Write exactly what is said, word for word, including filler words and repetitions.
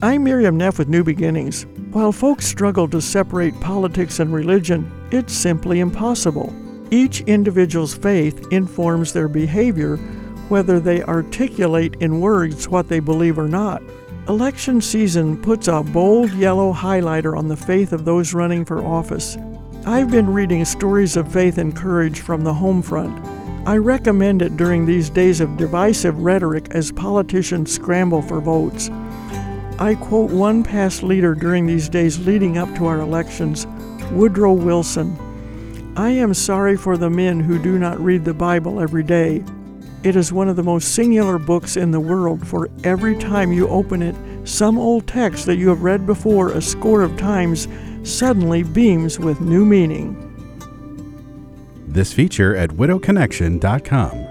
I'm Miriam Neff with New Beginnings. While folks struggle to separate politics and religion, it's simply impossible. Each individual's faith informs their behavior, whether they articulate in words what they believe or not. Election season puts a bold yellow highlighter on the faith of those running for office. I've been reading stories of faith and courage from the home front. I recommend it during these days of divisive rhetoric as politicians scramble for votes. I quote one past leader during these days leading up to our elections, Woodrow Wilson. "I am sorry for the men who do not read the Bible every day. It is one of the most singular books in the world, for every time you open it, some old text that you have read before a score of times suddenly beams with new meaning." This feature at widow connection dot com.